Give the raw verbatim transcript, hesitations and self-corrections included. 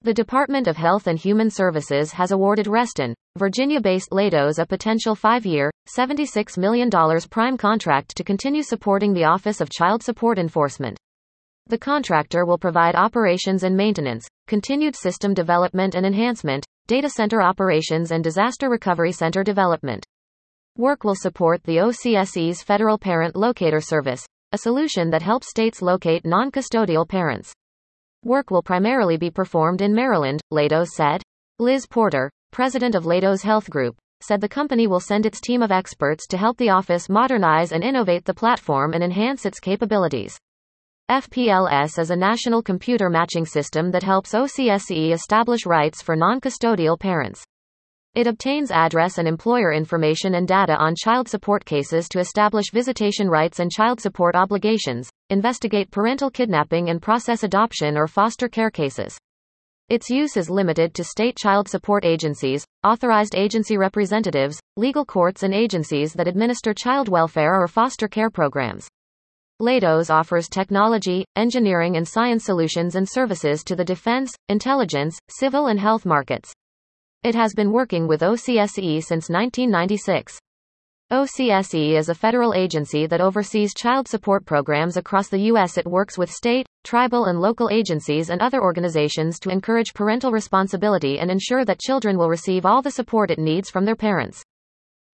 The Department of Health and Human Services has awarded Reston, Virginia-based Leidos a potential five-year, seventy-six million dollars prime contract to continue supporting the Office of Child Support Enforcement. The contractor will provide operations and maintenance, continued system development and enhancement, data center operations and disaster recovery center development. Work will support the O C S E's Federal Parent Locator Service, a solution that helps states locate non-custodial parents. Work will primarily be performed in Maryland, Leidos said. Liz Porter, president of Leidos Health Group, said the company will send its team of experts to help the office modernize and innovate the platform and enhance its capabilities. F P L S is a national computer matching system that helps O C S E establish rights for non-custodial parents. It obtains address and employer information and data on child support cases to establish visitation rights and child support obligations, investigate parental kidnapping and process adoption or foster care cases. Its use is limited to state child support agencies, authorized agency representatives, legal courts and agencies that administer child welfare or foster care programs. Leidos offers technology, engineering and science solutions and services to the defense, intelligence, civil and health markets. It has been working with O C S E since nineteen ninety-six. O C S E is a federal agency that oversees child support programs across the U S It works with state, tribal and local agencies and other organizations to encourage parental responsibility and ensure that children will receive all the support it needs from their parents.